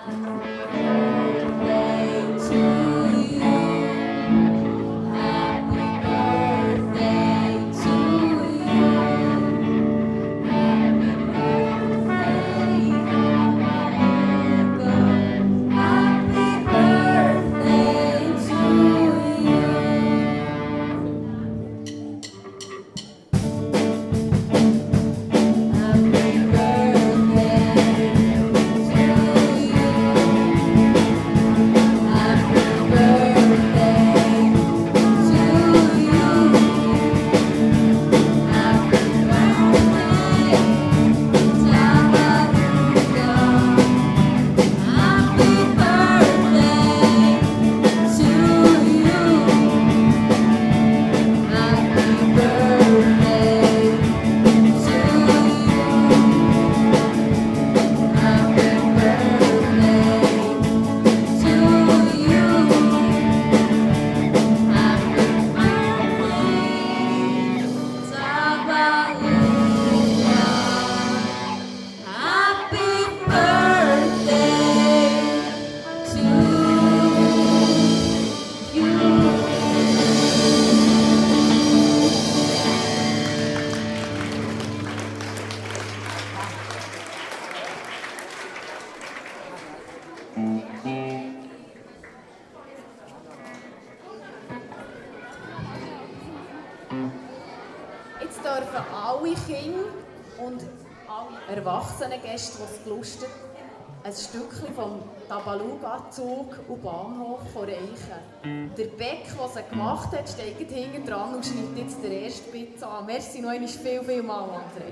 Jetzt dürfen alle Kinder und alle erwachsenen Gäste, die es gelustet, ein Stückchen vom Tabaluga-Zug und Bahnhof reichen. Der Beck, der sie gemacht hat, steht hinten dran und schneidet jetzt den ersten Bit an. Merci noch einmal viel mal, André.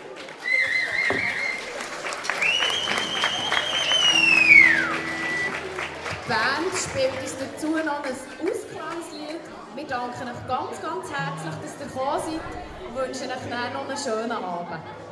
Die Band spielt uns dazu noch ein Ausklangslied. Wir danken euch ganz herzlich, dass ihr gekommen seid und wünschen euch noch einen schönen Abend.